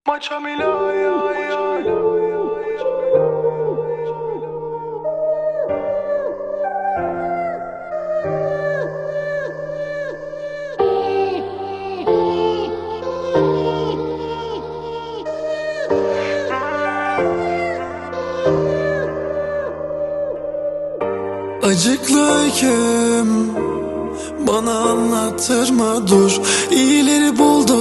Maça Milaya. Acıklı öyküm bana anlattırma, dur. İyileri buldu,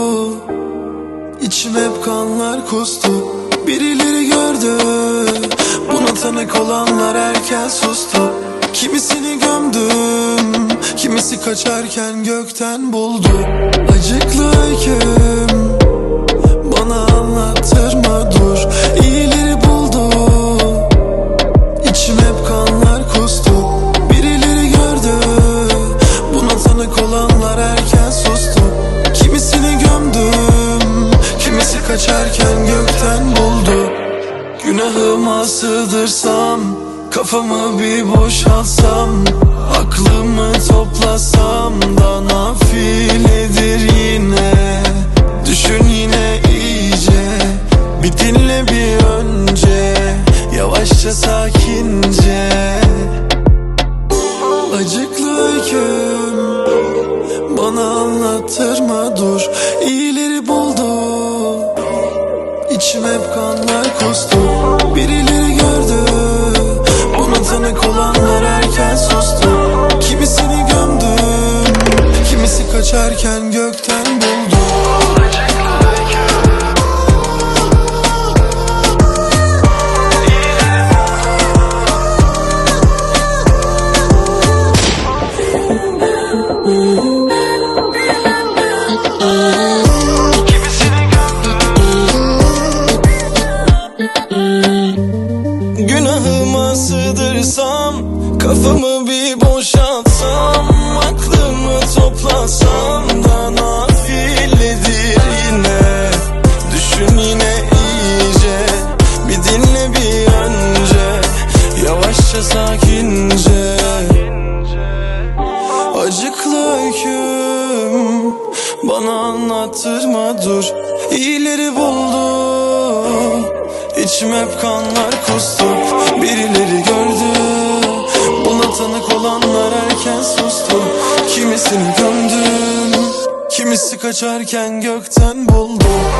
içim hep kanlar kustu. Birileri gördü, buna tanık olanlar erken sustu. Kimisini gömdüm, kimisi kaçarken gökten buldu. Acıklı öyküm bana anlattırma, dur. İyileri buldu, İçim hep kanlar kustu. Birileri gördü, buna tanık olanlar erken sustu. Kimisini gömdüm, kimisi kaçarken gökten buldu. Günahıma sığdırsam, kafamı bir boşaltsam, aklımı toplasam da nafiledir yine. Düşün yine iyice, bir dinle bir önce, yavaşça sakince. Acıklı öyküm bana anlattırma, dur. İyileri buldu, İçim hep kanlar kustu. Birileri gördü, buna tanık olanlar erken sustu. Kimisini gömdüm, kimisi kaçarken gökten buldu. Günahıma sığdırsam, kafamı bir boşaltsam, aklımı toplasam da nafiledir yine. Düşün yine iyice, bir dinle bir önce, yavaşça sakince. Acıklı öyküm bana anlattırma, dur. İyileri buldum, İçim hep kanlar kustu. Birileri gördü, buna tanık olanlar erken sustu. Kimisini gömdüm, kimisi kaçarken gökten buldu.